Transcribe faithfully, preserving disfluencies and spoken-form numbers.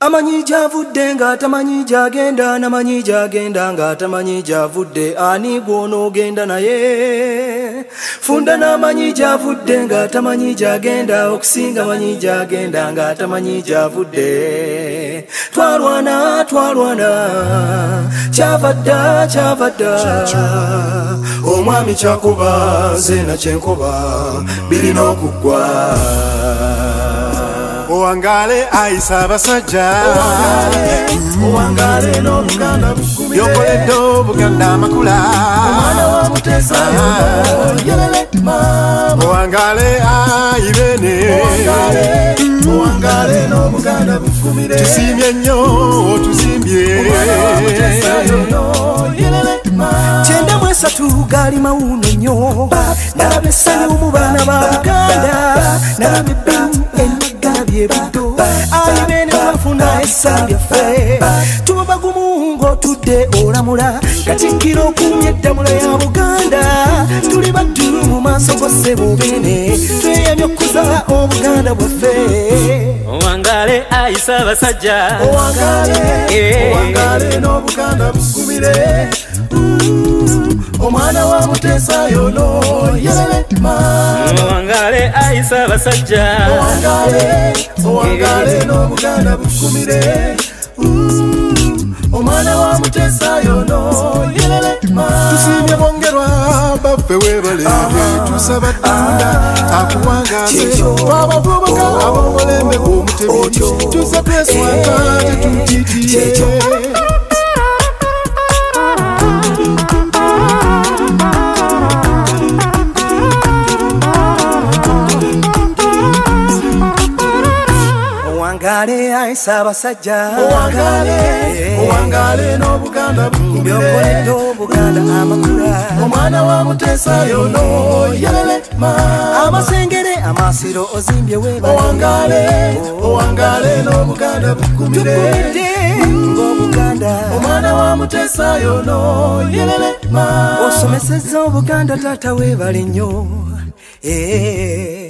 amanyi javudde nga tamanyi jagenda namanyi jagenda nga tamanyi javudde ani gwonoogenda naye funda namanyi javudde nga tamanyi jagenda okusinga manyi jagenda nga tamanyi javudde twarwana twarwana kyavadda kyavadda omwami kyakuba nze nakyenkuba birina okugwa Owangale ayisa abasajja Owangale n'Obuganda bugumire yokoledde Obuganda amakula omwana wa Mutesa yelele mama Owangale ayibene Owangale n'Obuganda bugumire tusimbye nnyo tusimbye kyenda mu esatu gali mawuno nnyo nalaba essanyu mu baana ba Buganda nalaba ebbiru emagala byebuddo ali bene bafuna essanyu lyaffe tuba bagumu ng'otudde olamula katikkiro okumya eddamula ya Buganda tuli baddulu mu maaso go ssebo bene tweyamye okuza Obuganda bwaffe Owangale ayisa abasajja Owangale n'Obuganda bugumire omwana wa Mutesa yono yelele mama Owangale ayisa abasajja Owangale Owangale n'Obuganda bugumire omwana wa Mutesa yono yelele mama tusimbye bongerwa baffe webalenge tusaba Ddunda akuwangaze abavubuka ab'omulembe gw'Omutebi tuze tweswaka tetutiitiye Owangale ayisa abasajja Owangale Owangale n'Obuganda bugumire yokoledde Obuganda amakula omwana wa Mutesa yono yelele mama amasengere amasiro ozimbye weba Owangale Owangale n'Obuganda bugumire ng'Obuganda omwana wa Mutesa yono yelele mama osomesezza Obuganda taata webale nnyo eh